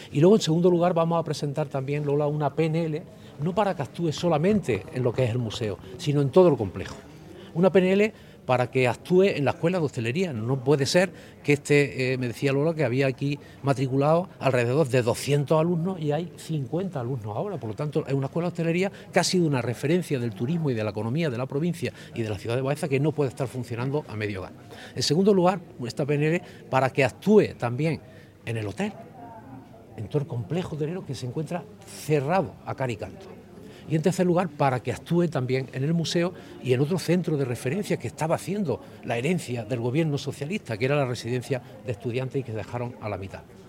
Y luego, en segundo lugar, vamos a presentar también, Lola, una PNL, no para que actúe solamente en lo que es el museo, sino en todo el complejo. Una PNL para que actúe en la escuela de hostelería. No puede ser que me decía Lola que había aquí matriculado alrededor de 200 alumnos y hay 50 alumnos ahora. Por lo tanto, es una escuela de hostelería que ha sido una referencia del turismo y de la economía de la provincia y de la ciudad de Baeza, que no puede estar funcionando a medio gas. En segundo lugar, esta PNL para que actúe también en el hotel, en todo el complejo hotelero que se encuentra cerrado a cara y canto. Y en tercer lugar, para que actúe también en el museo y en otro centro de referencia que estaba haciendo la herencia del gobierno socialista, que era la residencia de estudiantes y que dejaron a la mitad.